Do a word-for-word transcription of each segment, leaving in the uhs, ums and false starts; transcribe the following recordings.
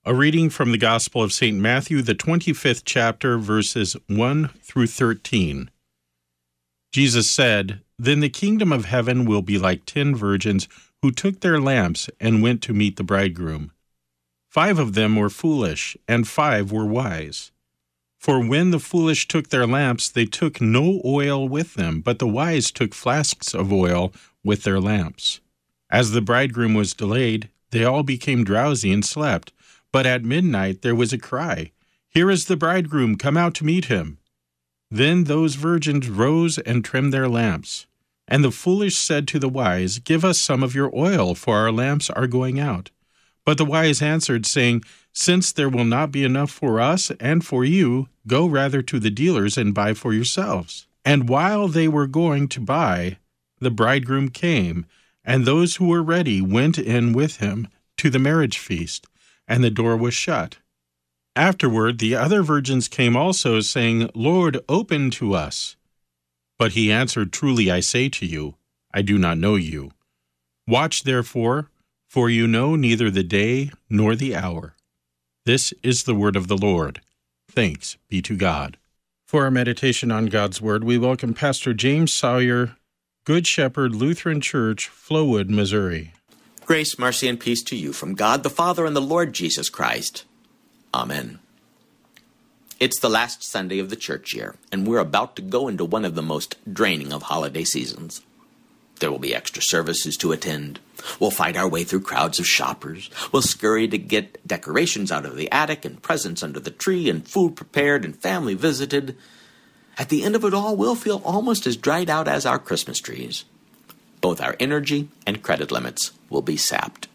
A reading from the Gospel of Saint Matthew, the twenty-fifth chapter, verses one through thirteen. Jesus said, "Then the kingdom of heaven will be like ten virgins who took their lamps and went to meet the bridegroom. Five of them were foolish, and five were wise. For when the foolish took their lamps, they took no oil with them, but the wise took flasks of oil with their lamps. As the bridegroom was delayed, they all became drowsy and slept. But at midnight there was a cry, 'Here is the bridegroom, come out to meet him.' Then those virgins rose and trimmed their lamps. And the foolish said to the wise, 'Give us some of your oil, for our lamps are going out.' But the wise answered, saying, 'Since there will not be enough for us and for you, go rather to the dealers and buy for yourselves.' And while they were going to buy, the bridegroom came, and those who were ready went in with him to the marriage feast, and the door was shut. Afterward the other virgins came also, saying, 'Lord, open to us.' But he answered, 'Truly I say to you, I do not know you. Watch therefore, for you know neither the day nor the hour.'" This is the word of the Lord. Thanks be to God. For our meditation on God's Word, we welcome Pastor James Sawyer, Good Shepherd Lutheran Church, Flowood, Missouri. Grace, mercy, and peace to you from God the Father and the Lord Jesus Christ. Amen. It's the last Sunday of the church year, and we're about to go into one of the most draining of holiday seasons. There will be extra services to attend. We'll fight our way through crowds of shoppers. We'll scurry to get decorations out of the attic and presents under the tree and food prepared and family visited. At the end of it all, we'll feel almost as dried out as our Christmas trees. Both our energy and credit limits will be sapped.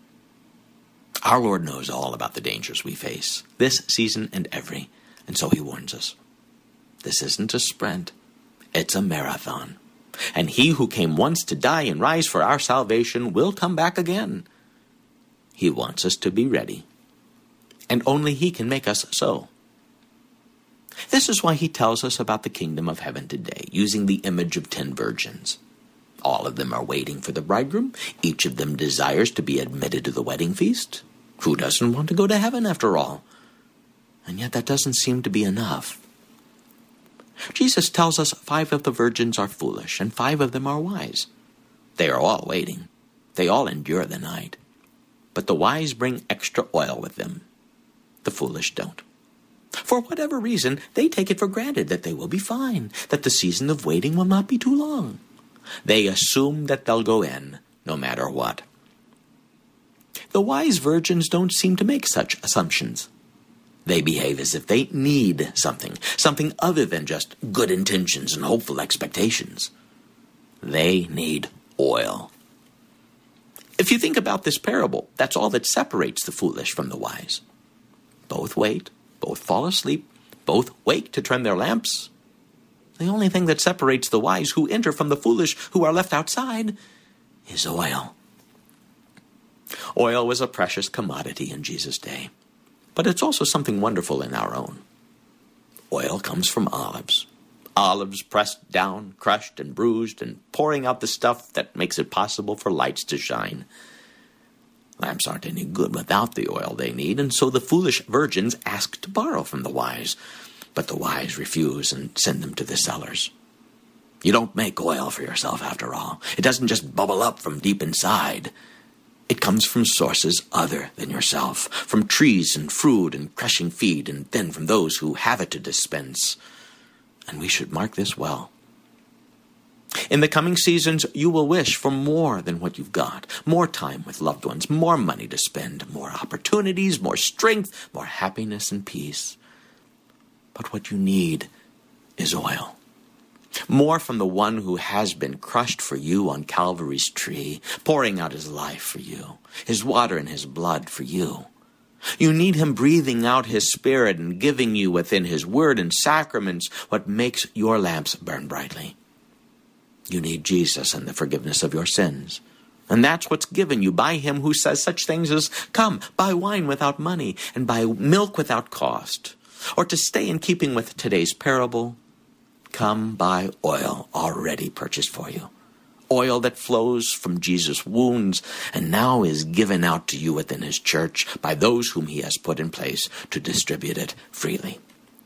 Our Lord knows all about the dangers we face, this season and every, and so he warns us. This isn't a sprint, it's a marathon. And he who came once to die and rise for our salvation will come back again. He wants us to be ready, and only he can make us so. This is why he tells us about the kingdom of heaven today, using the image of ten virgins. All of them are waiting for the bridegroom. Each of them desires to be admitted to the wedding feast. Who doesn't want to go to heaven after all? And yet that doesn't seem to be enough. Jesus tells us five of the virgins are foolish and five of them are wise. They are all waiting. They all endure the night. But the wise bring extra oil with them. The foolish don't. For whatever reason, they take it for granted that they will be fine, that the season of waiting will not be too long. They assume that they'll go in, no matter what. The wise virgins don't seem to make such assumptions. They behave as if they need something, something other than just good intentions and hopeful expectations. They need oil. If you think about this parable, that's all that separates the foolish from the wise. Both wait, both fall asleep, both wake to trim their lamps. The only thing that separates the wise who enter from the foolish who are left outside is oil. Oil was a precious commodity in Jesus' day, but it's also something wonderful in our own. Oil comes from olives. Olives pressed down, crushed and bruised, and pouring out the stuff that makes it possible for lights to shine. Lamps aren't any good without the oil they need, and so the foolish virgins ask to borrow from the wise. But the wise refuse and send them to the sellers. You don't make oil for yourself after all. It doesn't just bubble up from deep inside. It comes from sources other than yourself, from trees and fruit and crushing feed, and then from those who have it to dispense. And we should mark this well. In the coming seasons, you will wish for more than what you've got. More time with loved ones, more money to spend, more opportunities, more strength, more happiness and peace. But what you need is oil. More from the one who has been crushed for you on Calvary's tree, pouring out his life for you, his water and his blood for you. You need him breathing out his spirit and giving you within his word and sacraments what makes your lamps burn brightly. You need Jesus and the forgiveness of your sins. And that's what's given you by him who says such things as, "Come, buy wine without money and buy milk without cost." Or to stay in keeping with today's parable, come buy oil already purchased for you. oil that flows from Jesus' wounds and now is given out to you within his church by those whom he has put in place to distribute it freely.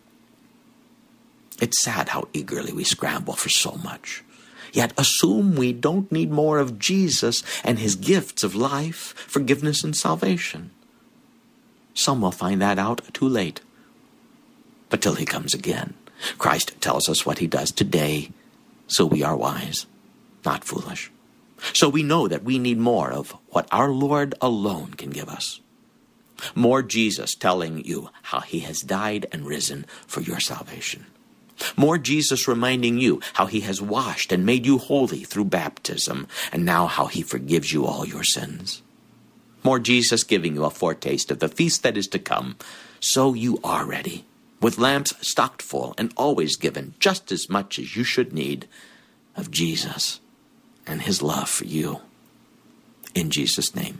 It's sad how eagerly we scramble for so much, yet assume we don't need more of Jesus and his gifts of life, forgiveness, and salvation. Some will find that out too late. But till he comes again, Christ tells us what he does today, so we are wise, not foolish. So we know that we need more of what our Lord alone can give us. More Jesus telling you how he has died and risen for your salvation. More Jesus reminding you how he has washed and made you holy through baptism, and now how he forgives you all your sins. More Jesus giving you a foretaste of the feast that is to come, so you are ready, with lamps stocked full and always given just as much as you should need of Jesus and his love for you. In Jesus' name,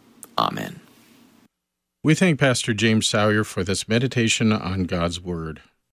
amen. We thank Pastor James Sawyer for this meditation on God's Word.